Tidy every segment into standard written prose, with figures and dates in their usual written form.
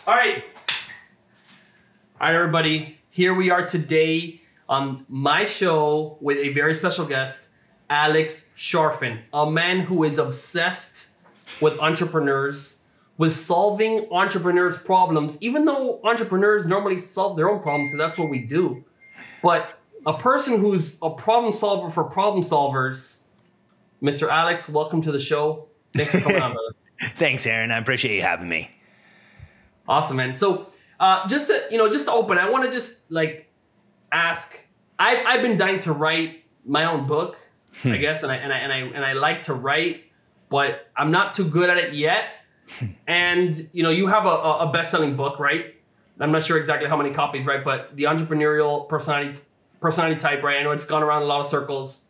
All right. All right, everybody. Here we are today on my show with a very special guest, Alex Charfen, a man who is obsessed with entrepreneurs, with solving entrepreneurs' problems, even though entrepreneurs normally solve their own problems, because that's what we do. But a person who's a problem solver for problem solvers, Mr. Alex, welcome to the show. Thanks for coming on, brother. Thanks, Aaron. I appreciate you having me. Awesome, man. So just to open, I want to just ask. I've been dying to write my own book, I guess, and I like to write, but I'm not too good at it yet. And you have a best-selling book, right? I'm not sure exactly how many copies, right? But the entrepreneurial personality type, right? I know it's gone around a lot of circles.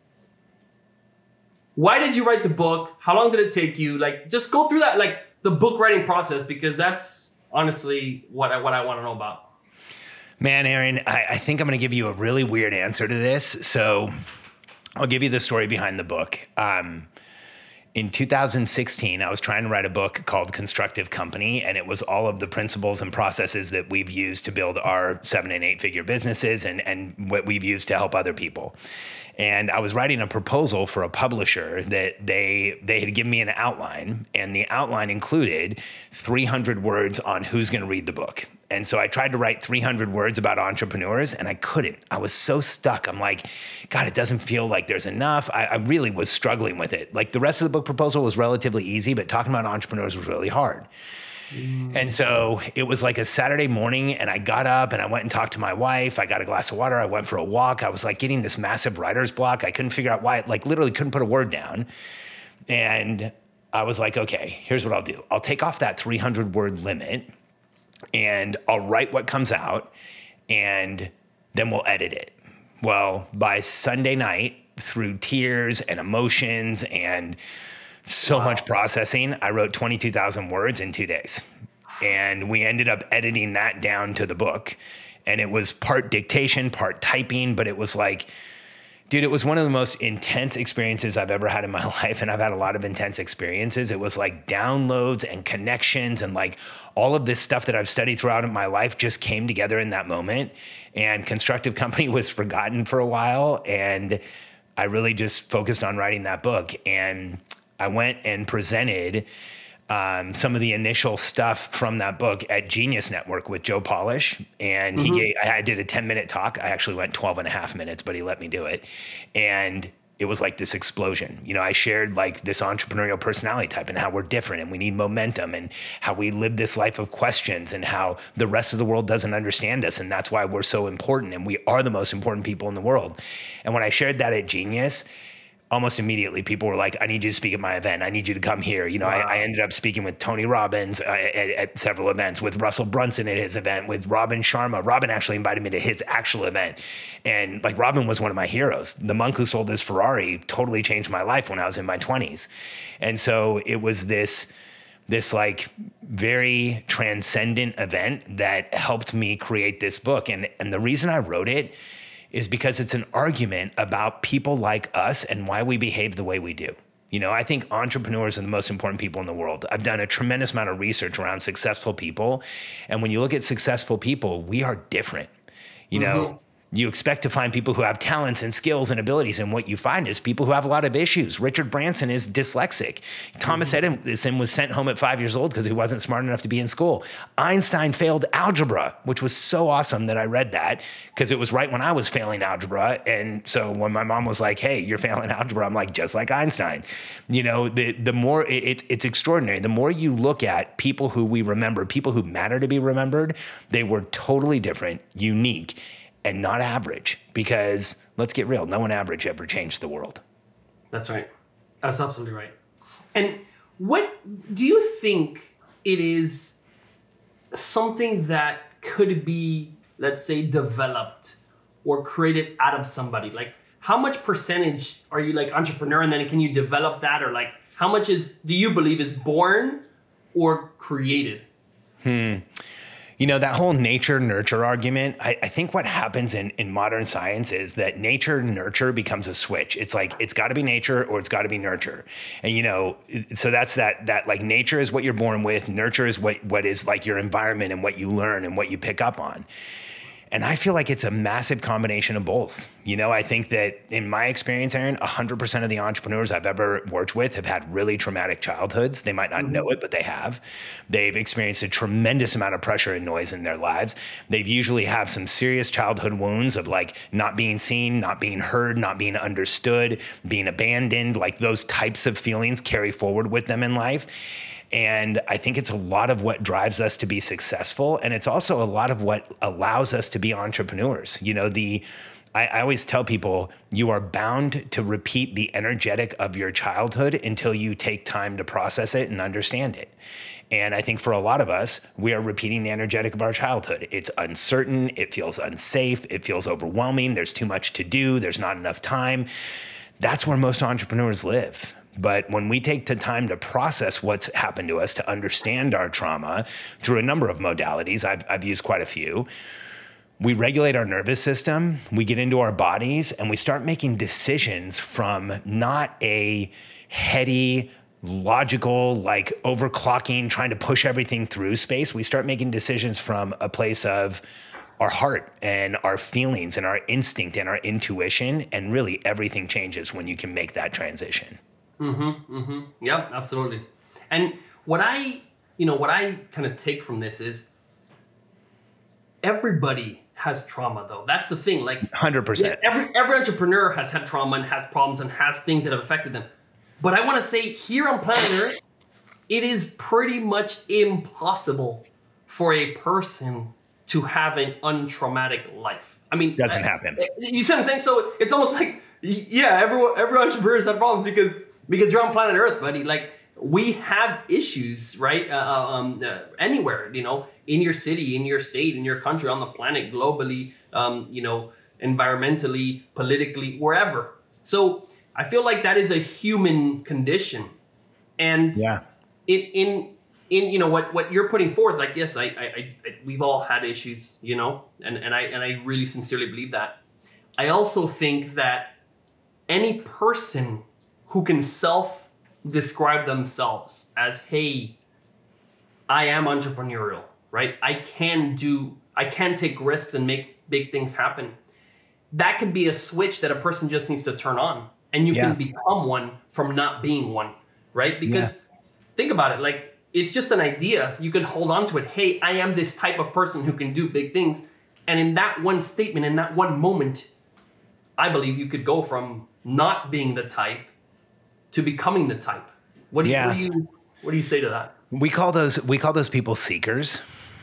Why did you write the book? How long did it take you? Just go through that, the book writing process, because that's honestly what I want to know about. Man, Aaron, I think I'm going to give you a really weird answer to this. So I'll give you the story behind the book. In 2016, I was trying to write a book called Constructive Company, and it was all of the principles and processes that we've used to build our 7 and 8 figure businesses and what we've used to help other people. And I was writing a proposal for a publisher that they had given me an outline, and the outline included 300 words on who's going to read the book. And so I tried to write 300 words about entrepreneurs, and I couldn't. I was so stuck. I'm like, God, it doesn't feel like there's enough. I really was struggling with it. The rest of the book proposal was relatively easy, but talking about entrepreneurs was really hard. And so it was like a Saturday morning, and I got up and I went and talked to my wife. I got a glass of water. I went for a walk. I was getting this massive writer's block. I couldn't figure out why. Literally couldn't put a word down. And I was like, okay, here's what I'll do. I'll take off that 300 word limit, and I'll write what comes out, and then we'll edit it. Well, by Sunday night, through tears and emotions and so much processing, I wrote 22,000 words in 2 days. And we ended up editing that down to the book. And it was part dictation, part typing, but it was dude, it was one of the most intense experiences I've ever had in my life. And I've had a lot of intense experiences. It was downloads and connections and all of this stuff that I've studied throughout my life just came together in that moment. And Constructive Company was forgotten for a while. And I really just focused on writing that book. And I went and presented some of the initial stuff from that book at Genius Network with Joe Polish. And I did a 10-minute talk. I actually went 12 and a half minutes, but he let me do it. And it was this explosion. I shared this entrepreneurial personality type and how we're different and we need momentum and how we live this life of questions and how the rest of the world doesn't understand us. And that's why we're so important. And we are the most important people in the world. And when I shared that at Genius, almost immediately, people were like, I need you to speak at my event. I need you to come here. Wow. I ended up speaking with Tony Robbins at several events, with Russell Brunson at his event, with Robin Sharma. Robin actually invited me to his actual event. And Robin was one of my heroes. The monk who sold his Ferrari totally changed my life when I was in my 20s. And so it was this very transcendent event that helped me create this book. And the reason I wrote it is because it's an argument about people like us and why we behave the way we do. I think entrepreneurs are the most important people in the world. I've done a tremendous amount of research around successful people. And when you look at successful people, we are different. You expect to find people who have talents and skills and abilities, and what you find is people who have a lot of issues. Richard Branson is dyslexic. Thomas Edison was sent home at 5 years old because he wasn't smart enough to be in school. Einstein failed algebra, which was so awesome that I read that because it was right when I was failing algebra. And so when my mom was like, hey, you're failing algebra, I'm like, just like Einstein. The more it's extraordinary. The more you look at people who we remember, people who matter to be remembered, they were totally different, unique, and not average, because let's get real, no one average ever changed the world. That's right. That's absolutely right. And what do you think it is something that could be, let's say, developed or created out of somebody? How much percentage are you entrepreneur, and then can you develop that? Or how much do you believe is born or created? You know, that whole nature nurture argument, I think what happens in modern science is that nature nurture becomes a switch. It's like, it's got to be nature or it's got to be nurture. And, you know, so that's that like nature is what you're born with. Nurture is what is like your environment and what you learn and what you pick up on. And I feel like it's a massive combination of both. You know, I think that in my experience, Aaron, 100% of the entrepreneurs I've ever worked with have had really traumatic childhoods. They might not know it, but they have. They've experienced a tremendous amount of pressure and noise in their lives. They've usually have some serious childhood wounds of like not being seen, not being heard, not being understood, being abandoned. Like those types of feelings carry forward with them in life. And I think it's a lot of what drives us to be successful. And it's also a lot of what allows us to be entrepreneurs. You know, I always tell people you are bound to repeat the energetic of your childhood until you take time to process it and understand it. And I think for a lot of us, we are repeating the energetic of our childhood. It's uncertain. It feels unsafe. It feels overwhelming. There's too much to do. There's not enough time. That's where most entrepreneurs live. But when we take the time to process what's happened to us, to understand our trauma through a number of modalities, I've used quite a few, we regulate our nervous system, we get into our bodies, and we start making decisions from not a heady, logical, like overclocking, trying to push everything through space. We start making decisions from a place of our heart and our feelings and our instinct and our intuition. And really everything changes when you can make that transition. Yeah, absolutely. And what I kind of take from this is everybody has trauma, though. That's the thing. Like 100%. Every entrepreneur has had trauma and has problems and has things that have affected them. But I want to say here on planet Earth, it is pretty much impossible for a person to have an untraumatic life. I mean, doesn't happen. You see what I'm saying? So it's almost like, yeah, every entrepreneur has had problems because you're on planet Earth, buddy. Like, we have issues, right? Anywhere, you know, in your city, in your state, in your country, on the planet, globally, you know, environmentally, politically, wherever. So I feel like that is a human condition. And in you know what you're putting forth, like, yes, I we've all had issues, you know, and I really sincerely believe that. I also think that any person who can self-describe themselves as, hey, I am entrepreneurial, right? I can take risks and make big things happen. That could be a switch that a person just needs to turn on. And you can become one from not being one, right? Because think about it, like, it's just an idea. You can hold on to it. Hey, I am this type of person who can do big things. And in that one statement, in that one moment, I believe you could go from not being the type to becoming the type. What do you say to that? We call those people seekers.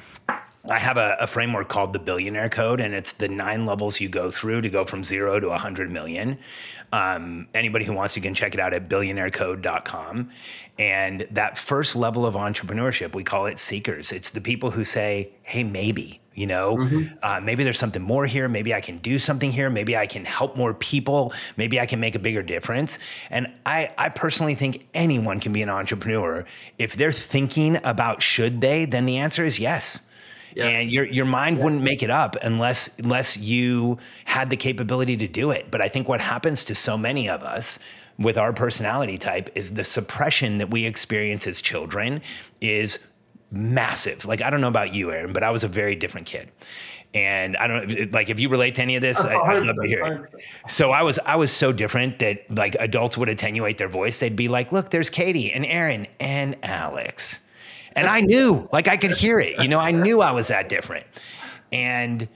I have a framework called the Billionaire Code, and it's the 9 levels you go through to go from 0 to 100 million. Anybody who wants to can check it out at billionairecode.com. And that first level of entrepreneurship, we call it seekers. It's the people who say, hey, maybe, you know, maybe there's something more here. Maybe I can do something here. Maybe I can help more people. Maybe I can make a bigger difference. And I personally think anyone can be an entrepreneur. If they're thinking about should they, then the answer is yes. Yes. And your mind wouldn't make it up unless you had the capability to do it. But I think what happens to so many of us with our personality type is the suppression that we experience as children is massive. Like, I don't know about you, Aaron, but I was a very different kid. And I don't like if you relate to any of this, I'd love to hear it. So I was so different that like adults would attenuate their voice. They'd be like, look, there's Katie and Aaron and Alex. And I knew, like I could hear it, you know, I knew I was that different. And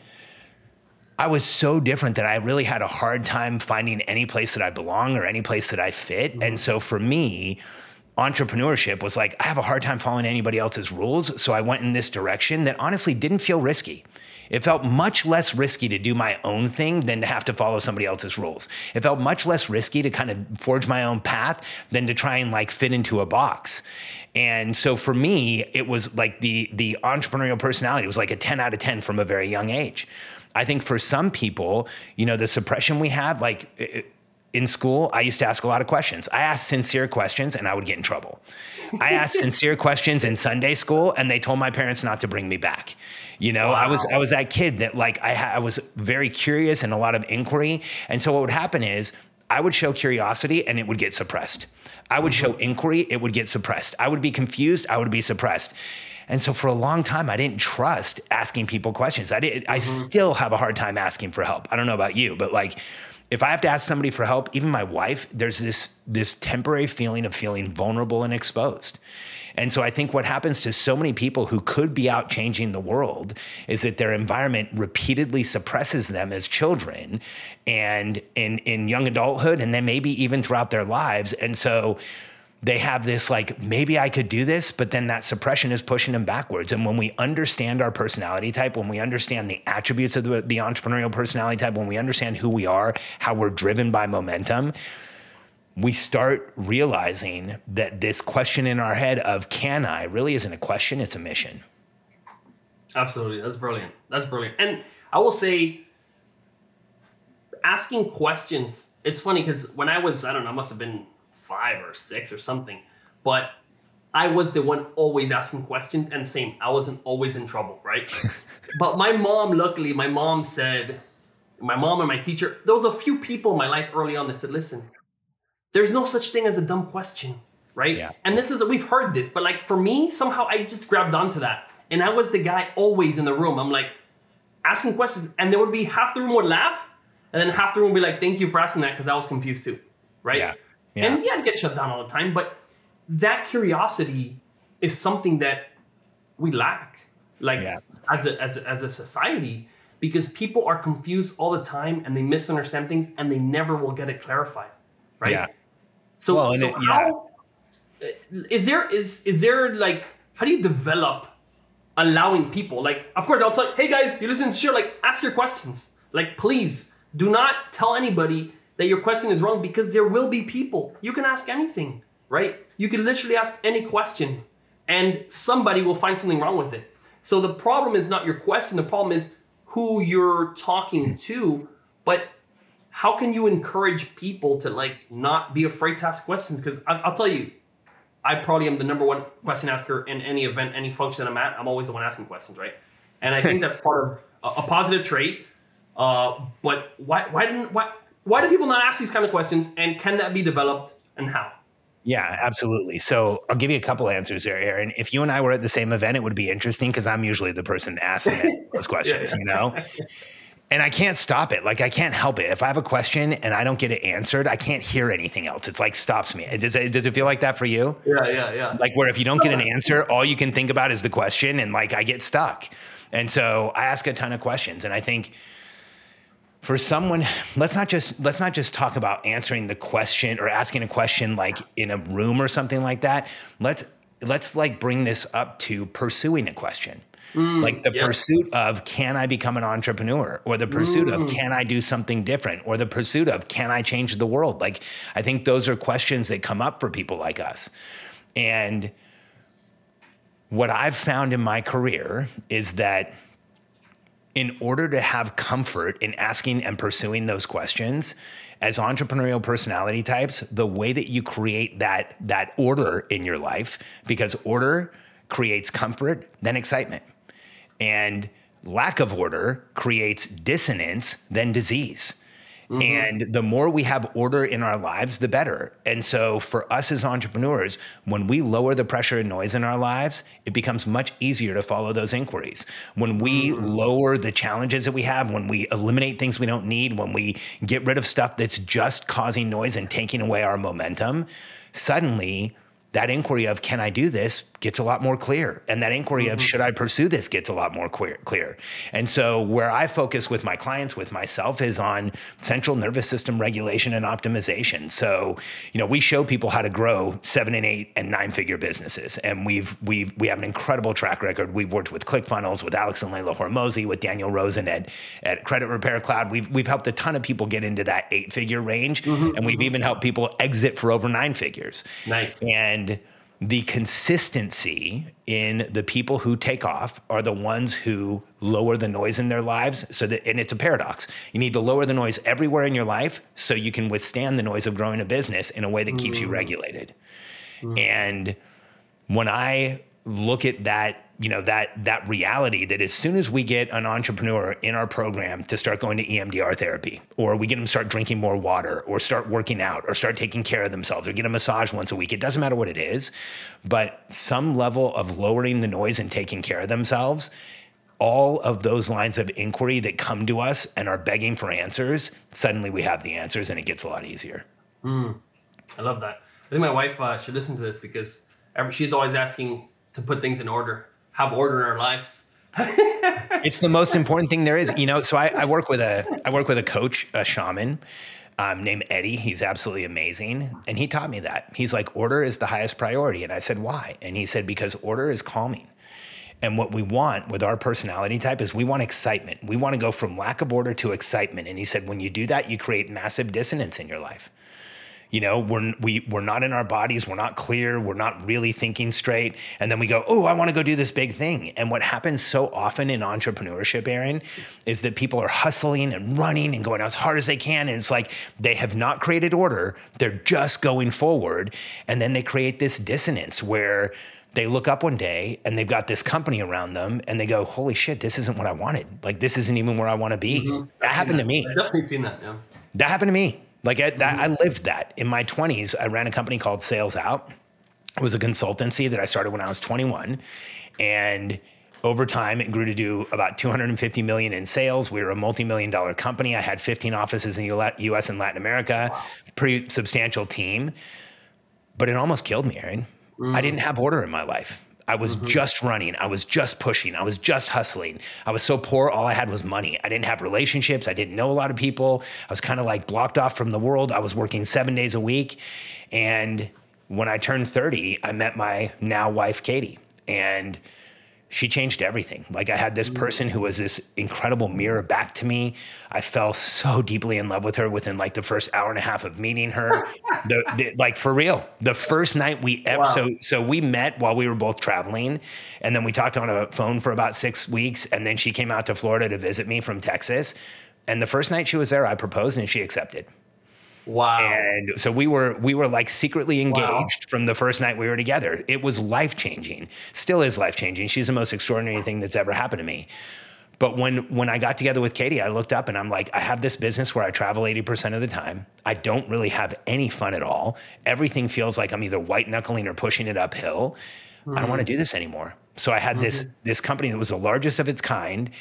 I was so different that I really had a hard time finding any place that I belong or any place that I fit. And so for me, entrepreneurship was like, I have a hard time following anybody else's rules. So I went in this direction that honestly didn't feel risky. It felt much less risky to do my own thing than to have to follow somebody else's rules. It felt much less risky to kind of forge my own path than to try and like fit into a box. And so for me, it was like the entrepreneurial personality was like a 10 out of 10 from a very young age. I think for some people, you know, the suppression we have, like in school, I used to ask a lot of questions. I asked sincere questions and I would get in trouble. I asked sincere questions in Sunday school and they told my parents not to bring me back. You know, Wow. I was that kid that like I was very curious and a lot of inquiry. And so what would happen is I would show curiosity and it would get suppressed. I would show inquiry, it would get suppressed. I would be confused, I would be suppressed. And so for a long time, I didn't trust asking people questions. I still have a hard time asking for help. I don't know about you, but like, if I have to ask somebody for help, even my wife, there's this temporary feeling of feeling vulnerable and exposed. And so I think what happens to so many people who could be out changing the world is that their environment repeatedly suppresses them as children and in young adulthood, and then maybe even throughout their lives. And so they have this like, maybe I could do this, but then that suppression is pushing them backwards. And when we understand our personality type, when we understand the attributes of the entrepreneurial personality type, when we understand who we are, how we're driven by momentum, we start realizing that this question in our head of can I really isn't a question, it's a mission. Absolutely. That's brilliant. That's brilliant. And I will say, asking questions, it's funny because when I was, I don't know, I must have been 5 or 6 or something, but I was the one always asking questions, and same, I wasn't always in trouble, right? But my mom, luckily, my mom and my teacher, there was a few people in my life early on that said, listen, there's no such thing as a dumb question, right? Yeah. And we've heard this, but like for me, somehow I just grabbed onto that. And I was the guy always in the room. I'm like asking questions, and there would be half the room would laugh, and then half the room would be like, thank you for asking that, because I was confused too, right? Yeah. Yeah. And yeah, I'd get shut down all the time, but that curiosity is something that we lack, like as a society, because people are confused all the time and they misunderstand things and they never will get it clarified, right? Yeah. So, how is there like, how do you develop allowing people, like, of course I'll tell you, hey guys, you listen to the show, like ask your questions, like please do not tell anybody that your question is wrong, because there will be people. You can ask anything, right? You can literally ask any question and somebody will find something wrong with it. So the problem is not your question. The problem is who you're talking to. But how can you encourage people to like not be afraid to ask questions? Because I'll tell you, I probably am the number one question asker in any event, any function I'm at. I'm always the one asking questions, right? And I think that's part of a positive trait. But why do people not ask these kind of questions, and can that be developed, and how? Yeah, absolutely. So I'll give you a couple answers there, Aaron. If you and I were at the same event, it would be interesting because I'm usually the person asking those questions, you know? And I can't stop it. Like I can't help it. If I have a question and I don't get it answered, I can't hear anything else. It's like stops me. Does it feel like that for you? Yeah. Like where if you don't get an answer, all you can think about is the question, and like I get stuck. And so I ask a ton of questions, and I think for someone, let's not just talk about answering the question or asking a question like in a room or something like that. Let's like bring this up to pursuing a question. Like the pursuit of, can I become an entrepreneur? Or the pursuit of, can I do something different? Or the pursuit of, can I change the world? Like, I think those are questions that come up for people like us. And what I've found in my career is that in order to have comfort in asking and pursuing those questions, as entrepreneurial personality types, the way that you create that order in your life, because order creates comfort, then excitement. And lack of order creates dissonance, then disease. Mm-hmm. And the more we have order in our lives, the better. And so for us as entrepreneurs, when we lower the pressure and noise in our lives, it becomes much easier to follow those inquiries. When we lower the challenges that we have, when we eliminate things we don't need, when we get rid of stuff that's just causing noise and taking away our momentum, suddenly that inquiry of, can I do this, gets a lot more clear. And that inquiry of, should I pursue this, gets a lot more clear. And so where I focus with my clients, with myself, is on central nervous system regulation and optimization. So, we show people how to grow 7 and 8 and 9-figure businesses. And we have an incredible track record. We've worked with ClickFunnels, with Alex and Layla Hormozi, with Daniel Rosen at Credit Repair Cloud. We've helped a ton of people get into that 8-figure range. And we've even helped people exit for over 9 figures. Nice. And the consistency in the people who take off are the ones who lower the noise in their lives. And it's a paradox. You need to lower the noise everywhere in your life so you can withstand the noise of growing a business in a way that keeps you regulated. And when I look at that, that reality, that as soon as we get an entrepreneur in our program to start going to EMDR therapy, or we get them to start drinking more water, or start working out, or start taking care of themselves, or get a massage once a week, it doesn't matter what it is, but some level of lowering the noise and taking care of themselves, all of those lines of inquiry that come to us and are begging for answers, suddenly we have the answers and it gets a lot easier. I love that. I think my wife should listen to this because she's always asking to put things in order, have order in our lives. It's the most important thing there is. So I work with a coach, a shaman named Eddie. He's absolutely amazing. And he taught me that. He's like, order is the highest priority. And I said, why? And he said, because order is calming. And what we want with our personality type is we want excitement. We want to go from lack of order to excitement. And he said, when you do that, you create massive dissonance in your life. We're not in our bodies. We're not clear. We're not really thinking straight. And then we go, oh, I want to go do this big thing. And what happens so often in entrepreneurship, Aaron, is that people are hustling and running and going as hard as they can. And it's like they have not created order. They're just going forward. And then they create this dissonance where they look up one day and they've got this company around them and they go, holy shit, this isn't what I wanted. Like, this isn't even where I want to be. That happened to me. I've definitely seen that, yeah. That happened to me. I lived that. In my 20s, I ran a company called Sales Out. It was a consultancy that I started when I was 21. And over time, it grew to do about $250 million in sales. We were a multi-million-dollar company. I had 15 offices in the US and Latin America, wow. Pretty substantial team. But it almost killed me, Aaron. I didn't have order in my life. I was just running. I was just pushing. I was just hustling. I was so poor. All I had was money. I didn't have relationships. I didn't know a lot of people. I was kind of like blocked off from the world. I was working 7 days a week. And when I turned 30, I met my now wife, Katie, and she changed everything. Like, I had this person who was this incredible mirror back to me. I fell so deeply in love with her within like the first hour and a half of meeting her. Like, for real, the first night we ever, so we met while we were both traveling, and then we talked on a phone for about 6 weeks. And then she came out to Florida to visit me from Texas. And the first night she was there, I proposed and she accepted. Wow. And so we were like secretly engaged from the first night we were together. It was life-changing, still is life-changing. She's the most extraordinary thing that's ever happened to me. But when I got together with Katie, I looked up and I'm like, I have this business where I travel 80% of the time. I don't really have any fun at all. Everything feels like I'm either white knuckling or pushing it uphill. I don't want to do this anymore. So I had this company that was the largest of its kind,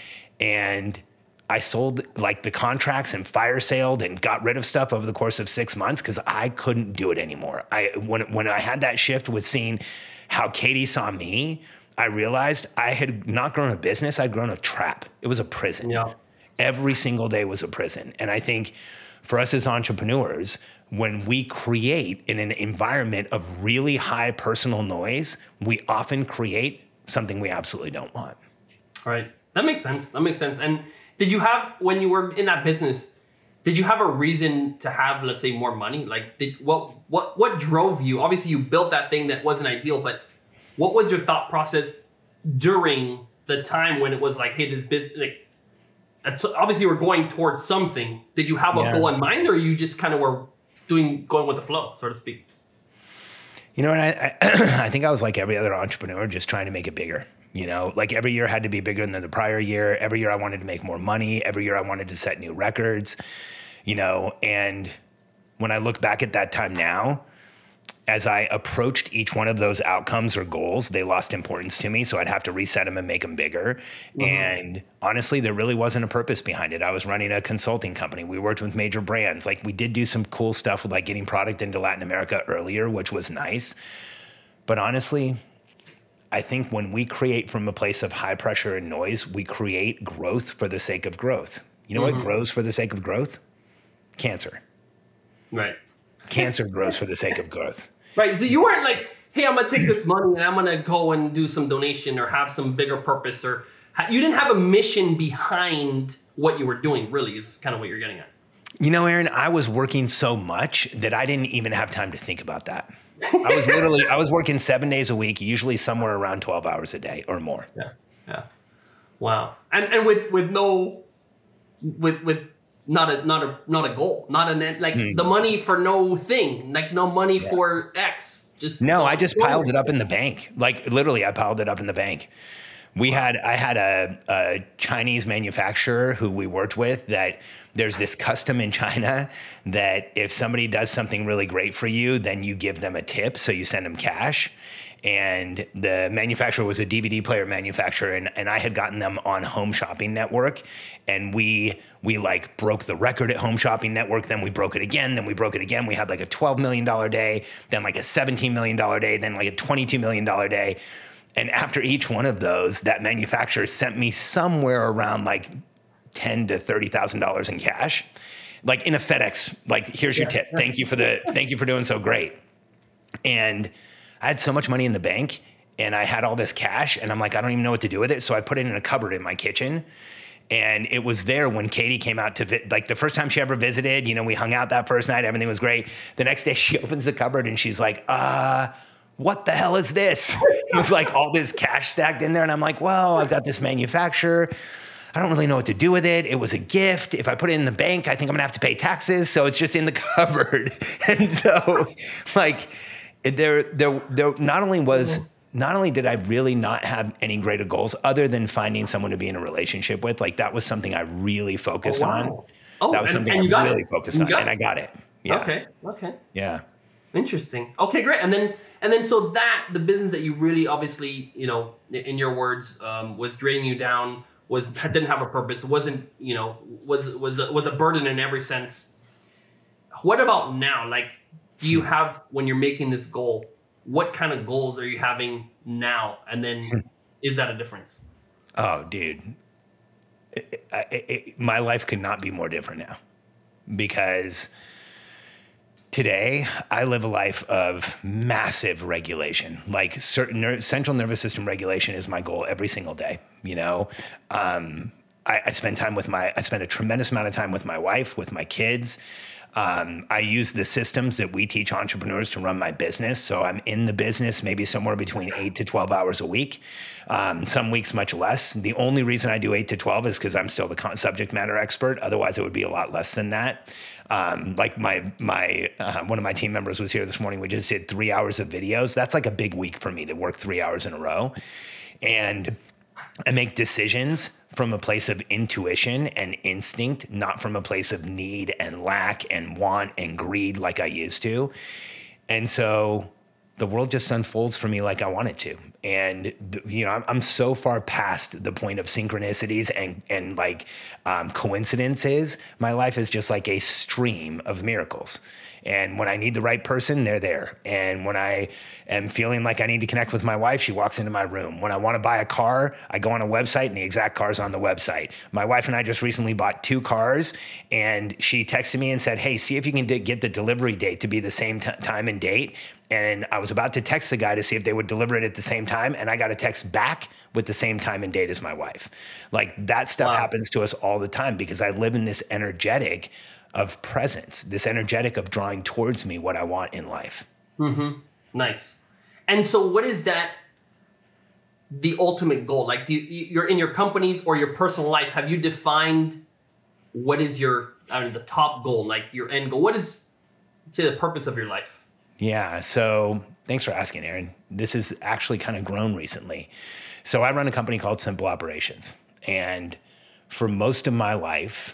and I sold like the contracts and fire saled and got rid of stuff over the course of 6 months because I couldn't do it anymore. When I had that shift with seeing how Katie saw me, I realized I had not grown a business, I'd grown a trap. It was a prison. Yeah. Every single day was a prison. And I think for us as entrepreneurs, when we create in an environment of really high personal noise, we often create something we absolutely don't want. Right. That makes sense. And did you have, when you were in that business, did you have a reason to have, let's say, more money? Like, what drove you? Obviously, you built that thing that wasn't ideal, but what was your thought process during the time when it was like, hey, this business, like, obviously you were going towards something. Did you have a goal in mind, or you just kind of were going with the flow, so to speak? You know, and I think I was like every other entrepreneur, just trying to make it bigger. You know, like every year had to be bigger than the prior year. Every year I wanted to make more money. Every year I wanted to set new records, you know. And when I look back at that time now, as I approached each one of those outcomes or goals, they lost importance to me. So I'd have to reset them and make them bigger. And honestly, there really wasn't a purpose behind it. I was running a consulting company. We worked with major brands. Like, we did do some cool stuff with like getting product into Latin America earlier, which was nice. But honestly, I think when we create from a place of high pressure and noise, we create growth for the sake of growth. You know what grows for the sake of growth? Cancer. Right. Cancer grows for the sake of growth. Right. So you weren't like, hey, I'm going to take this money and I'm going to go and do some donation or have some bigger purpose, or you didn't have a mission behind what you were doing, really, is kind of what you're getting at. You know, Aaron, I was working so much that I didn't even have time to think about that. I was working 7 days a week, usually somewhere around 12 hours a day or more. Yeah. Yeah. Wow. And with no, with not a goal, not an end, like the money for no thing, like no money for X. Just no, I just piled it up in the bank. Like literally, I piled it up in the bank. I had a Chinese manufacturer who we worked with that there's this custom in China that if somebody does something really great for you, then you give them a tip. So you send them cash. And the manufacturer was a DVD player manufacturer, and I had gotten them on Home Shopping Network, and we like broke the record at Home Shopping Network. Then we broke it again. Then we broke it again. We had like a $12 million day, then like a $17 million day, then like a $22 million day. And after each one of those, that manufacturer sent me somewhere around like $10,000 to $30,000 in cash, like in a FedEx. Like, here's your tip. Thank you for doing so great. And I had so much money in the bank, and I had all this cash, and I'm like, I don't even know what to do with it. So I put it in a cupboard in my kitchen, and it was there when Katie came out to like the first time she ever visited. You know, we hung out that first night. Everything was great. The next day, she opens the cupboard and she's like, what the hell is this? It was like all this cash stacked in there. And I'm like, well, I've got this manufacturer. I don't really know what to do with it. It was a gift. If I put it in the bank, I think I'm gonna have to pay taxes. So it's just in the cupboard. And so like there not only did I really not have any greater goals other than finding someone to be in a relationship with, like that was something I really focused on. That was something I really focused on, and I got it. Yeah. Okay. Yeah. Interesting. Okay, great. And then so that the business that you really obviously, you know, in your words, was draining you down, didn't have a purpose, wasn't, you know, was a burden in every sense. What about now? Like, do you have, when you're making this goal, what kind of goals are you having now? And then is that a difference? Oh, dude. My life could not be more different now, because today, I live a life of massive regulation. Like certain central nervous system regulation is my goal every single day. You know, I spend a tremendous amount of time with my wife, with my kids. I use the systems that we teach entrepreneurs to run my business. So I'm in the business maybe somewhere between 8 to 12 hours a week. Some weeks much less. The only reason I do 8 to 12 is because I'm still the subject matter expert. Otherwise, it would be a lot less than that. Like my one of my team members was here this morning. We just did 3 hours of videos. That's like a big week for me to work 3 hours in a row. And I make decisions from a place of intuition and instinct, not from a place of need and lack and want and greed like I used to. And so the world just unfolds for me like I want it to. And, you know, I'm so far past the point of synchronicities and like coincidences. My life is just like a stream of miracles. And when I need the right person, they're there. And when I am feeling like I need to connect with my wife, she walks into my room. When I want to buy a car, I go on a website and the exact car's on the website. My wife and I just recently bought 2 cars, and she texted me and said, hey, see if you can get the delivery date to be the same time and date. And I was about to text the guy to see if they would deliver it at the same time, and I got a text back with the same time and date as my wife. Like that stuff happens to us all the time because I live in this energetic of presence, this energetic of drawing towards me what I want in life. Mm-hmm. Nice. And so what is that, the ultimate goal? Like you're in your companies or your personal life, have you defined what is your, the top goal, like your end goal? What is, say, the purpose of your life? Yeah. So thanks for asking, Aaron. This has actually kind of grown recently. So I run a company called Simple Operations. And for most of my life,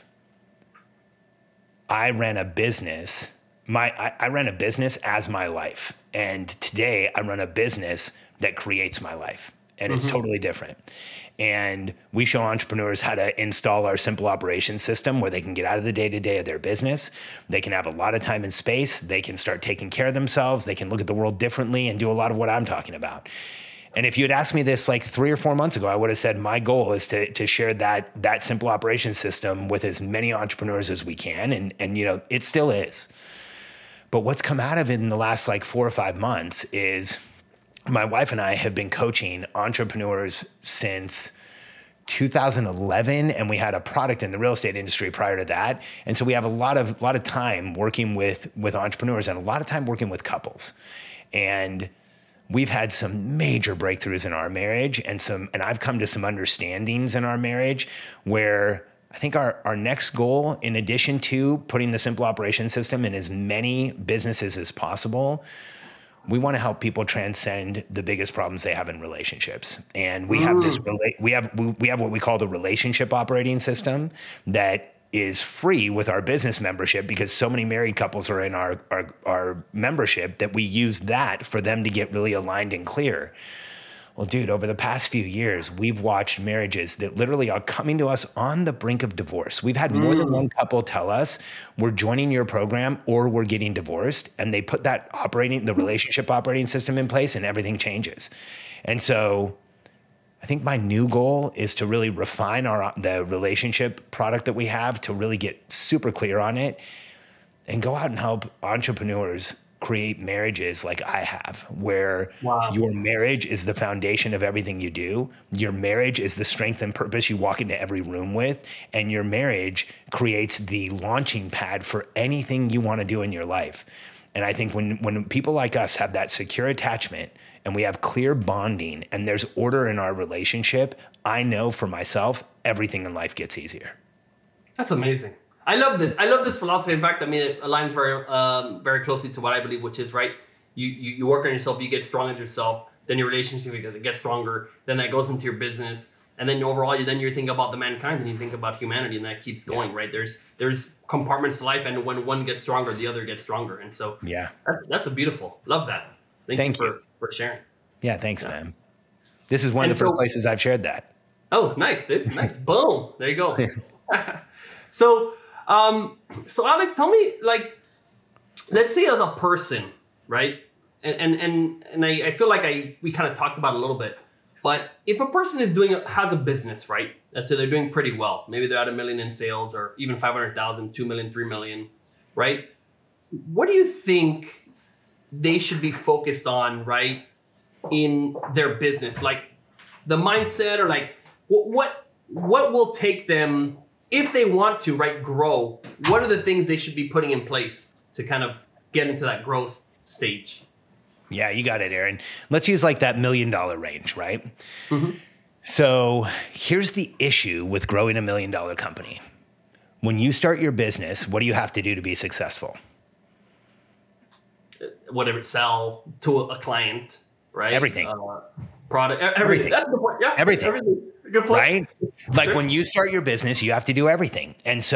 I ran a business. I ran a business as my life. And today I run a business that creates my life. And it's totally different. And we show entrepreneurs how to install our Simple Operations system where they can get out of the day-to-day of their business. They can have a lot of time and space. They can start taking care of themselves. They can look at the world differently and do a lot of what I'm talking about. And if you had asked me this like 3 or 4 months ago, I would have said my goal is to share that Simple Operations system with as many entrepreneurs as we can. And you know, it still is. But what's come out of it in the last like 4 or 5 months is my wife and I have been coaching entrepreneurs since 2011, and we had a product in the real estate industry prior to that. And so we have a lot of time working with entrepreneurs and a lot of time working with couples. And we've had some major breakthroughs in our marriage and I've come to some understandings in our marriage where I think our next goal, in addition to putting the Simple Operations System in as many businesses as possible, we want to help people transcend the biggest problems they have in relationships. And we have we have what we call the Relationship Operating System that is free with our business membership, because so many married couples are in our membership that we use that for them to get really aligned and clear. Well, dude, over the past few years, we've watched marriages that literally are coming to us on the brink of divorce. We've had more than one couple tell us, we're joining your program or we're getting divorced. And they put the Relationship Operating System in place and everything changes. And so I think my new goal is to really refine the relationship product that we have, to really get super clear on it and go out and help entrepreneurs create marriages like I have, where your marriage is the foundation of everything you do. Your marriage is the strength and purpose you walk into every room with. And your marriage creates the launching pad for anything you want to do in your life. And I think when people like us have that secure attachment and we have clear bonding and there's order in our relationship, I know for myself, everything in life gets easier. That's amazing. I love this. I love this philosophy. In fact, I mean, it aligns very closely to what I believe, which is, right, you work on yourself, you get strong as yourself, then your relationship gets stronger, then that goes into your business, and then overall, you're thinking about the mankind, and you think about humanity, and that keeps going, right? There's compartments to life, and when one gets stronger, the other gets stronger, and so that's a beautiful. Love that. Thank you for sharing. Yeah, thanks, man. This is one of the first places I've shared that. Oh, nice, dude. Nice. Boom. There you go. So Alex, tell me, like, let's say as a person, right? And I feel like we kind of talked about it a little bit, but if a person has a business, right? Let's say they're doing pretty well. Maybe they're at $1 million in sales, or even 500,000, 2 million, 3 million, right? What do you think they should be focused on, right, in their business? Like the mindset, or like what will take them, if they want to, right, grow? What are the things they should be putting in place to kind of get into that growth stage? Yeah, you got it, Aaron. Let's use like that $1 million range, right? Mm-hmm. So here's the issue with growing $1 million company. When you start your business, what do you have to do to be successful? Whatever, sell to a client, right? Everything. Product, everything. That's the point. Yeah, everything. Good point. Right? Like when you start your business, you have to do everything.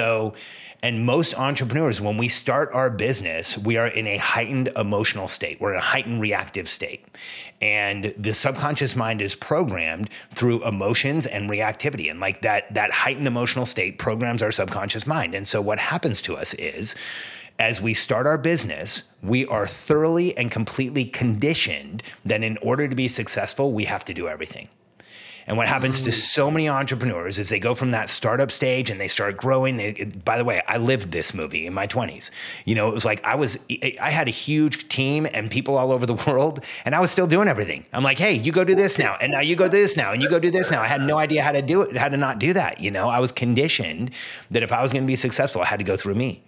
And most entrepreneurs, when we start our business, we are in a heightened emotional state. We're in a heightened reactive state. And the subconscious mind is programmed through emotions and reactivity. And like that heightened emotional state programs our subconscious mind. And so what happens to us is, as we start our business, we are thoroughly and completely conditioned that in order to be successful, we have to do everything. And what happens to so many entrepreneurs is they go from that startup stage and they start growing. By the way, I lived this movie in my 20s. You know, it was like I had a huge team and people all over the world, and I was still doing everything. I'm like, hey, you go do this now, and now you go do this now, and you go do this now. I had no idea how to do it, how to not do that. You know, I was conditioned that if I was going to be successful, I had to go through me.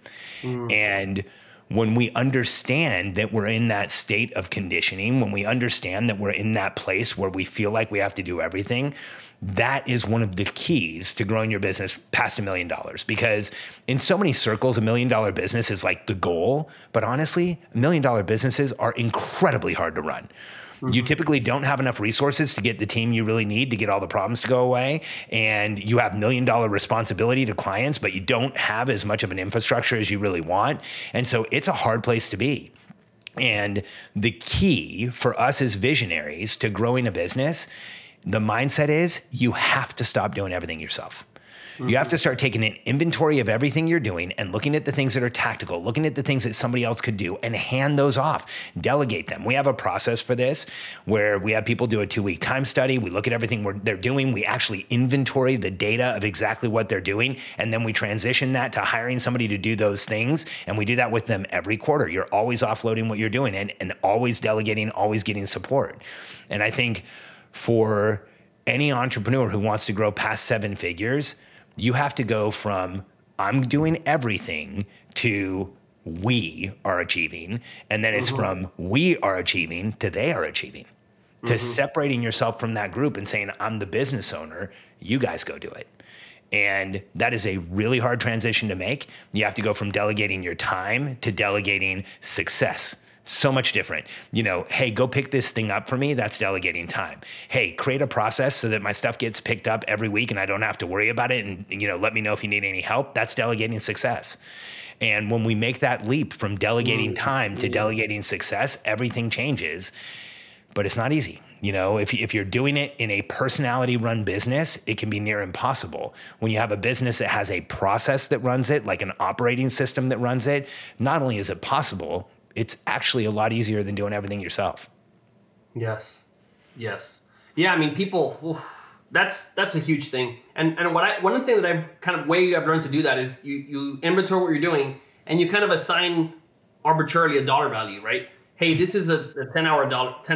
And when we understand that we're in that state of conditioning, when we understand that we're in that place where we feel like we have to do everything, that is one of the keys to growing your business past $1 million. Because in so many circles, $1 million business is like the goal. But honestly, $1 million businesses are incredibly hard to run. You typically don't have enough resources to get the team you really need to get all the problems to go away. And you have $1 million responsibility to clients, but you don't have as much of an infrastructure as you really want. And so it's a hard place to be. And the key for us as visionaries to growing a business, the mindset is you have to stop doing everything yourself. You have to start taking an inventory of everything you're doing and looking at the things that are tactical, looking at the things that somebody else could do, and hand those off, delegate them. We have a process for this where we have people do a 2-week time study. We look at everything they're doing. We actually inventory the data of exactly what they're doing. And then we transition that to hiring somebody to do those things. And we do that with them every quarter. You're always offloading what you're doing and always delegating, always getting support. And I think for any entrepreneur who wants to grow past 7 figures, you have to go from I'm doing everything to we are achieving. And then it's from we are achieving to they are achieving. To separating yourself from that group and saying, I'm the business owner, you guys go do it. And that is a really hard transition to make. You have to go from delegating your time to delegating success. So much different. You know, hey, go pick this thing up for me. That's delegating time. Hey, create a process so that my stuff gets picked up every week and I don't have to worry about it. And, you know, let me know if you need any help. That's delegating success. And when we make that leap from delegating time to delegating success, everything changes. But it's not easy. You know, if you're doing it in a personality run business, it can be near impossible. When you have a business that has a process that runs it, like an operating system that runs it, not only is it possible, it's actually a lot easier than doing everything yourself. Yes. Yeah, I mean, people, that's a huge thing. And one thing that I've learned to do that is you inventory what you're doing and you kind of assign arbitrarily a dollar value, right? Hey, this is a $10 an hour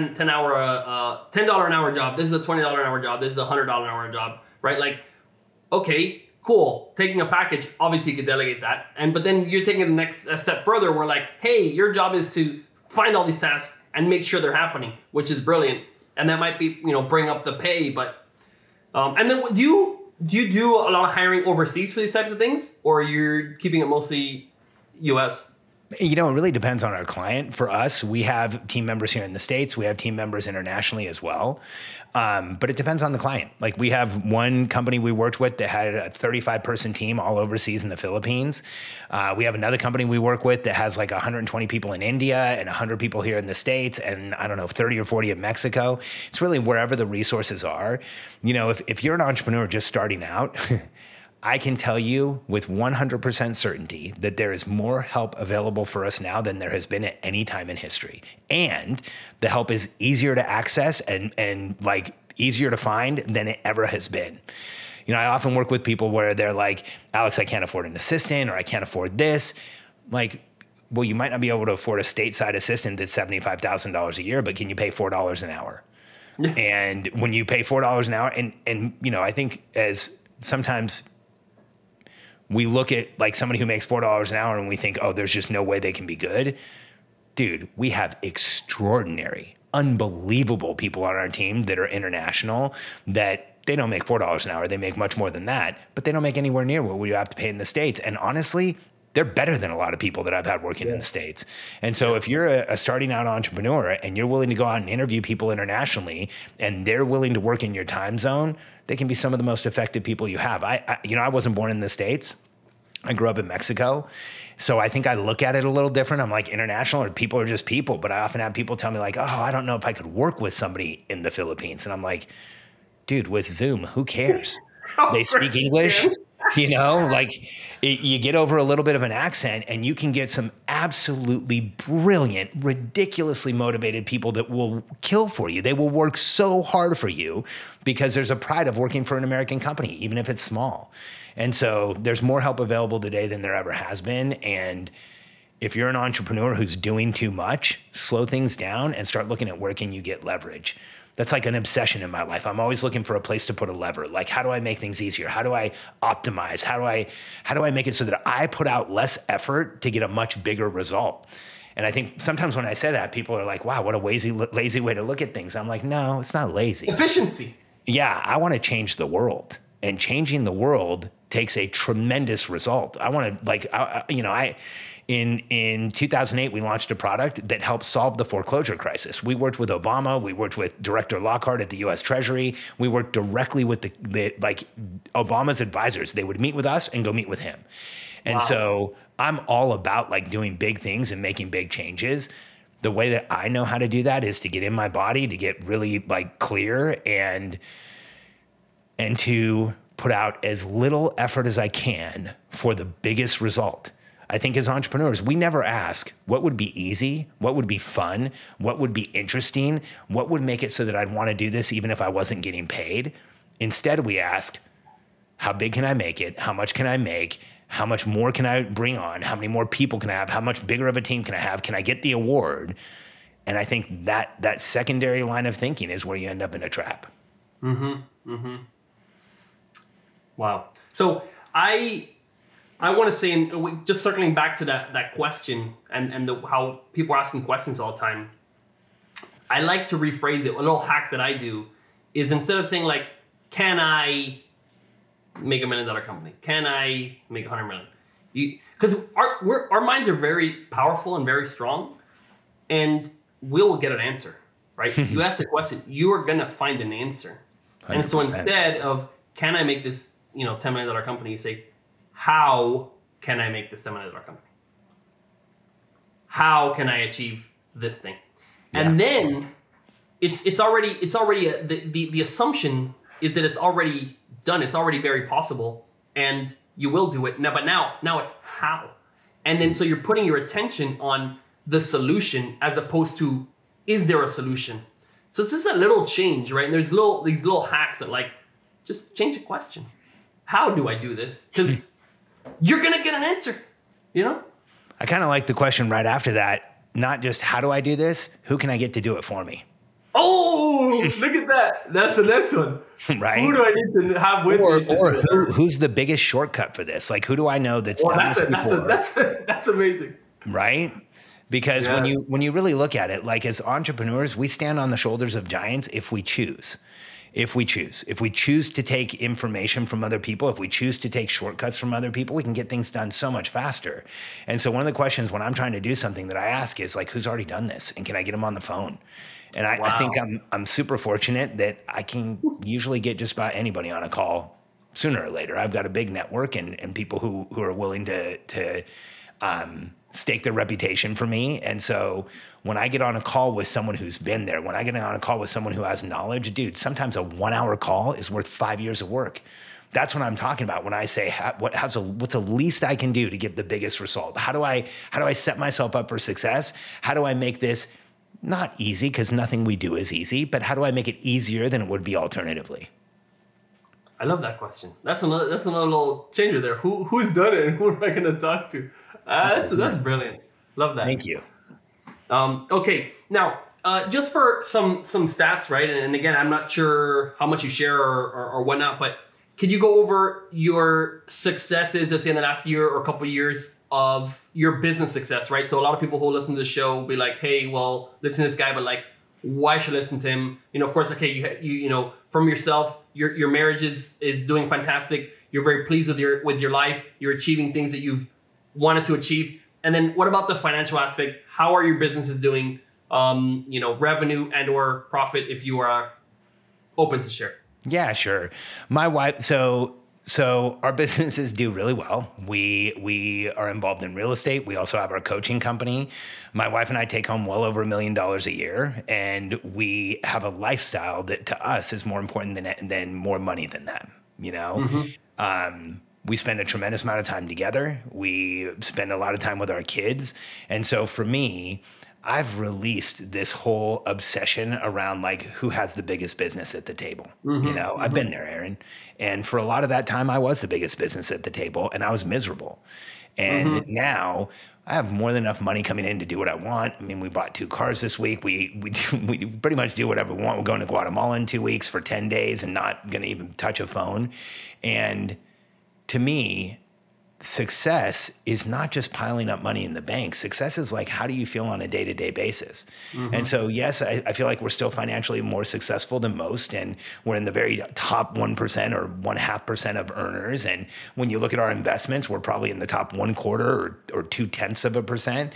job. This is a $20 an hour job. This is a $100 an hour job, right? Like, okay, cool. Taking a package, obviously you could delegate that. But then you're taking a step further where like, hey, your job is to find all these tasks and make sure they're happening, which is brilliant. And that might be, bring up the pay, but, and then do you do a lot of hiring overseas for these types of things, or you're keeping it mostly US? You know, it really depends on our client. For us, we have team members here in the States. We have team members internationally as well. But it depends on the client. Like we have one company we worked with that had a 35-person team all overseas in the Philippines. We have another company we work with that has like 120 people in India and 100 people here in the States and 30 or 40 in Mexico. It's really wherever the resources are. You know, if you're an entrepreneur just starting out, I can tell you with 100% certainty that there is more help available for us now than there has been at any time in history. And the help is easier to access and like easier to find than it ever has been. You know, I often work with people where they're like, Alex, I can't afford an assistant or I can't afford this. Like, well, you might not be able to afford a stateside assistant that's $75,000 a year, but can you pay $4 an hour? Yeah. And when you pay $4 an hour, and you know, I think as sometimes we look at like somebody who makes $4 an hour and we think, oh, there's just no way they can be good. Dude, we have extraordinary, unbelievable people on our team that are international that they don't make $4 an hour. They make much more than that, but they don't make anywhere near what we have to pay in the States. And honestly, they're better than a lot of people that I've had working in the States. And so if you're a starting out entrepreneur and you're willing to go out and interview people internationally and they're willing to work in your time zone, they can be some of the most effective people you have. I wasn't born in the States. I grew up in Mexico. So I think I look at it a little different. I'm like, international or people are just people. But I often have people tell me like, oh, I don't know if I could work with somebody in the Philippines. And I'm like, dude, with Zoom, who cares? They speak English, you know, like you get over a little bit of an accent and you can get some absolutely brilliant, ridiculously motivated people that will kill for you. They will work so hard for you because there's a pride of working for an American company, even if it's small. And so there's more help available today than there ever has been. And if you're an entrepreneur who's doing too much, slow things down and start looking at where can you get leverage. That's like an obsession in my life. I'm always looking for a place to put a lever. Like, how do I make things easier? How do I optimize? How do I make it so that I put out less effort to get a much bigger result? And I think sometimes when I say that, people are like, wow, what a lazy way to look at things. I'm like, no, it's not lazy. Efficiency. Yeah, I want to change the world. And changing the world takes a tremendous result. I want to in 2008, we launched a product that helped solve the foreclosure crisis. We worked with Obama. We worked with Director Lockhart at the U.S. Treasury. We worked directly with the Obama's advisors. They would meet with us and go meet with him. And so I'm all about like doing big things and making big changes. The way that I know how to do that is to get in my body, to get really like clear and to put out as little effort as I can for the biggest result. I think as entrepreneurs, we never ask what would be easy, what would be fun, what would be interesting, what would make it so that I'd want to do this even if I wasn't getting paid. Instead, we ask, how big can I make it? How much can I make? How much more can I bring on? How many more people can I have? How much bigger of a team can I have? Can I get the award? And I think that secondary line of thinking is where you end up in a trap. Mm-hmm. Mm-hmm. Wow. So I I want to say, just circling back to that question and how people are asking questions all the time, I like to rephrase it. A little hack that I do is, instead of saying like, can I make $1 million company? Can I make 100 million? Because our minds are very powerful and very strong, and we'll get an answer, right? You ask a question, you are going to find an answer. 100%. And so instead of, can I make this, $10 million company, you say, how can I make this $10 million company? How can I achieve this thing? Yeah. And then it's already the assumption is that it's already done. It's already very possible, and you will do it. Now it's how. And then so you're putting your attention on the solution as opposed to, is there a solution? So it's just a little change, right? And there's these little hacks that, like, just change the question. How do I do this? Because you're going to get an answer, I kind of like the question right after that. Not just how do I do this? Who can I get to do it for me? Oh, look at that. That's the next one. Right. Who do I need to have with me? Or who's the biggest shortcut for this? Like, who do I know that's done this before? That's amazing. Right? Because when you really look at it, like, as entrepreneurs, we stand on the shoulders of giants if we choose. If we choose to take information from other people, if we choose to take shortcuts from other people, we can get things done so much faster. And so one of the questions when I'm trying to do something that I ask is, like, who's already done this? And can I get them on the phone? And I think I'm super fortunate that I can usually get just about anybody on a call sooner or later. I've got a big network and people who are willing to stake their reputation for me. And so when I get on a call with someone who's been there, when I get on a call with someone who has knowledge, dude, sometimes a 1-hour call is worth 5 years of work. That's what I'm talking about when I say, what's the least I can do to get the biggest result? How do I set myself up for success? How do I make this not easy, because nothing we do is easy, but how do I make it easier than it would be alternatively? I love that question. That's another little changer there. Who's done it and who am I going to talk to? That's brilliant. Love that. Thank you. Okay, now just for some stats, right? And again, I'm not sure how much you share or whatnot, but could you go over your successes, let's say in the last year or a couple of years of your business success, right? So a lot of people who listen to the show will be like, hey, well, listen to this guy, but like, why should I listen to him? Of course, okay, you from yourself, your marriage is doing fantastic. You're very pleased with your life. You're achieving things that you've wanted to achieve. And then what about the financial aspect? How are your businesses doing? Revenue and or profit, if you are open to share. Yeah, sure. My wife, so our businesses do really well. We are involved in real estate. We also have our coaching company. My wife and I take home well over $1 million a year, and we have a lifestyle that to us is more important than more money than that. Mm-hmm. We spend a tremendous amount of time together. We spend a lot of time with our kids. And so for me, I've released this whole obsession around, like, who has the biggest business at the table. Mm-hmm, I've been there, Aaron. And for a lot of that time, I was the biggest business at the table, and I was miserable. And now I have more than enough money coming in to do what I want. I mean, we bought 2 cars this week. We pretty much do whatever we want. We're going to Guatemala in 2 weeks for 10 days and not going to even touch a phone. And to me, success is not just piling up money in the bank. Success is like, how do you feel on a day-to-day basis? Mm-hmm. And so, yes, I feel like we're still financially more successful than most, and we're in the very top 1% or 0.5% of earners. And when you look at our investments, we're probably in the top 1/4 or 0.2%.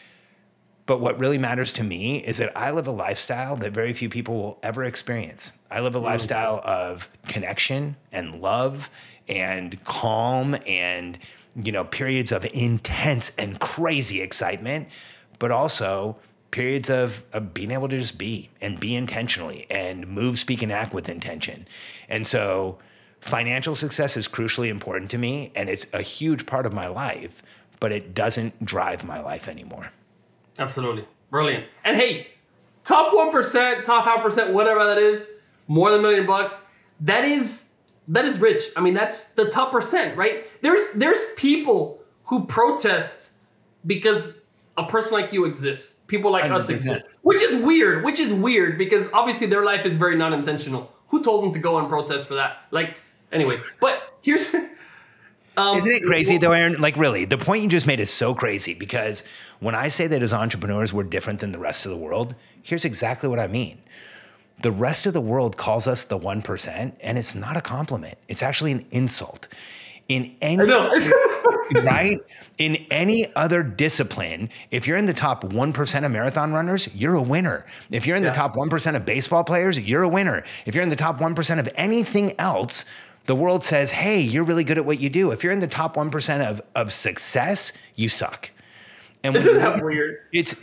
But what really matters to me is that I live a lifestyle that very few people will ever experience. I live a lifestyle of connection and love and calm and, periods of intense and crazy excitement, but also periods of being able to just be intentionally and move, speak, and act with intention. And so financial success is crucially important to me, and it's a huge part of my life, but it doesn't drive my life anymore. Absolutely. Brilliant. And hey, top 1%, top 0.5%, whatever that is, more than $1 million, that is rich. I mean, that's the top percent, right? There's people who protest because a person like you exists. People like 100%. Us exist. Which is weird because obviously their life is very non-intentional. Who told them to go and protest for that? Like, anyway, but here's Isn't it crazy though, Aaron? Like really, the point you just made is so crazy because when I say that as entrepreneurs, we're different than the rest of the world, here's exactly what I mean. The rest of the world calls us the 1%, and it's not a compliment. It's actually an insult. In any, right? In any other discipline, if you're in the top 1% of marathon runners, you're a winner. If you're in the top 1% of baseball players, you're a winner. If you're in the top 1% of anything else, the world says, hey, you're really good at what you do. If you're in the top 1% of success, you suck. And isn't that weird?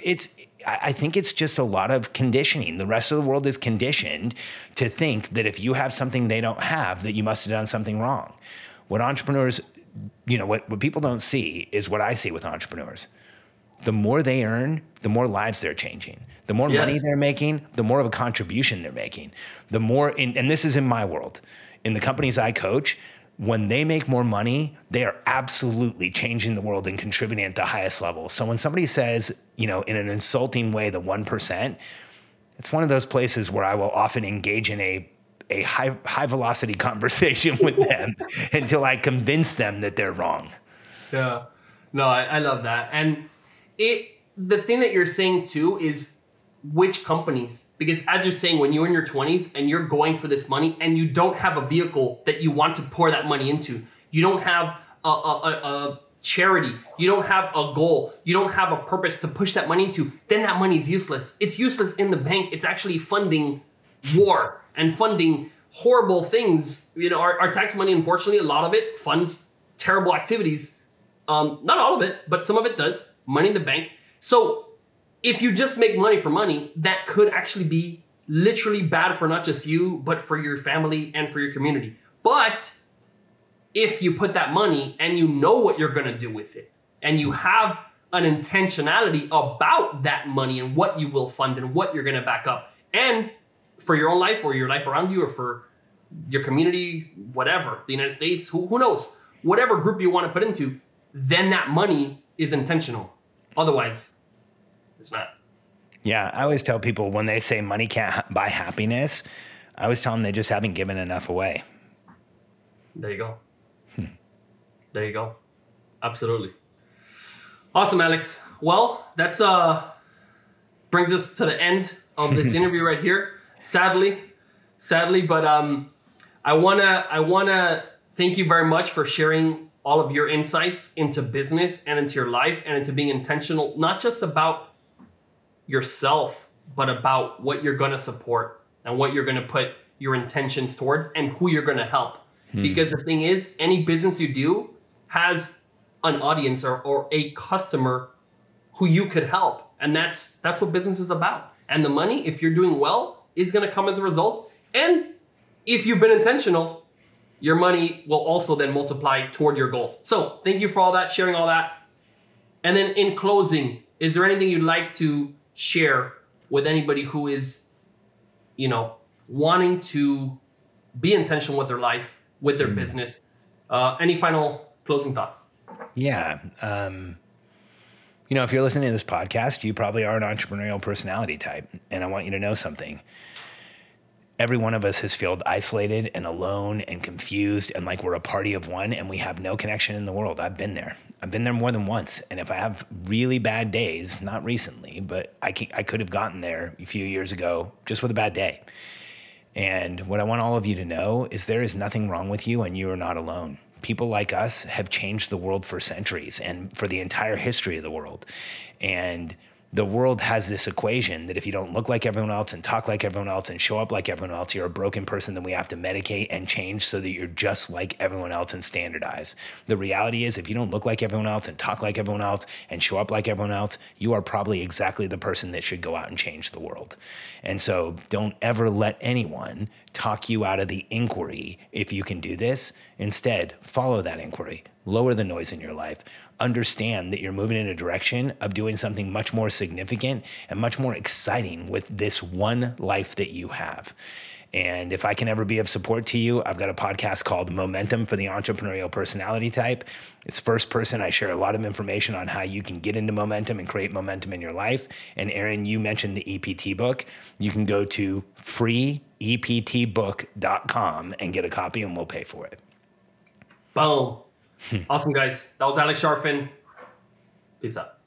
I think it's just a lot of conditioning. The rest of the world is conditioned to think that if you have something they don't have, that you must have done something wrong. What entrepreneurs, what people don't see is what I see with entrepreneurs. The more they earn, the more lives they're changing. The more money they're making, the more of a contribution they're making. The more, and this is in my world, in the companies I coach, when they make more money, they are absolutely changing the world and contributing at the highest level. So when somebody says, in an insulting way, the 1%, it's one of those places where I will often engage in a high velocity conversation with them until I convince them that they're wrong. Yeah. No, I love that. And the thing that you're saying too is which companies, because as you're saying, when you're in your 20s and you're going for this money and you don't have a vehicle that you want to pour that money into, you don't have a charity, you don't have a goal, you don't have a purpose to push that money into, then that money is useless. It's useless in the bank. It's actually funding war and funding horrible things. Our tax money, unfortunately, a lot of it funds terrible activities. Not all of it, but some of it does. Money in the bank. So if you just make money for money, that could actually be literally bad for not just you, but for your family and for your community. But if you put that money and you know what you're going to do with it, and you have an intentionality about that money and what you will fund and what you're going to back up, and for your own life or your life around you or for your community, whatever, the United States, who knows, whatever group you want to put into, then that money is intentional. Otherwise, it's not. Yeah, I always tell people when they say money can't buy happiness, I always tell them they just haven't given enough away. There you go. There you go. Absolutely. Awesome, Alex. Well, that's brings us to the end of this interview right here. Sadly, but I wanna thank you very much for sharing all of your insights into business and into your life and into being intentional, not just about yourself, but about what you're going to support and what you're going to put your intentions towards and who you're going to help. Because the thing is, any business you do has an audience or a customer who you could help. And that's what business is about. And the money, if you're doing well, is going to come as a result. And if you've been intentional, your money will also then multiply toward your goals. So thank you for all that, sharing all that. And then in closing, is there anything you'd like to share with anybody who is, wanting to be intentional with their life, with their business? Any final closing thoughts? Yeah. If you're listening to this podcast, you probably are an entrepreneurial personality type. And I want you to know something. Every one of us has felt isolated and alone and confused and like we're a party of one and we have no connection in the world. I've been there. I've been there more than once. And if I have really bad days, not recently, but I could have gotten there a few years ago just with a bad day. And what I want all of you to know is there is nothing wrong with you and you are not alone. People like us have changed the world for centuries and for the entire history of the world. And the world has this equation that if you don't look like everyone else and talk like everyone else and show up like everyone else, you're a broken person that we have to medicate and change so that you're just like everyone else and standardize. The reality is if you don't look like everyone else and talk like everyone else and show up like everyone else, you are probably exactly the person that should go out and change the world. And so don't ever let anyone talk you out of the inquiry if you can do this. Instead, follow that inquiry. Lower the noise in your life. Understand that you're moving in a direction of doing something much more significant and much more exciting with this one life that you have. And if I can ever be of support to you, I've got a podcast called Momentum for the Entrepreneurial Personality Type. It's first person. I share a lot of information on how you can get into momentum and create momentum in your life. And Aaron, you mentioned the EPT book. You can go to freeeptbook.com and get a copy and we'll pay for it. Boom. Awesome, guys. That was Alex Sharfin. Peace out.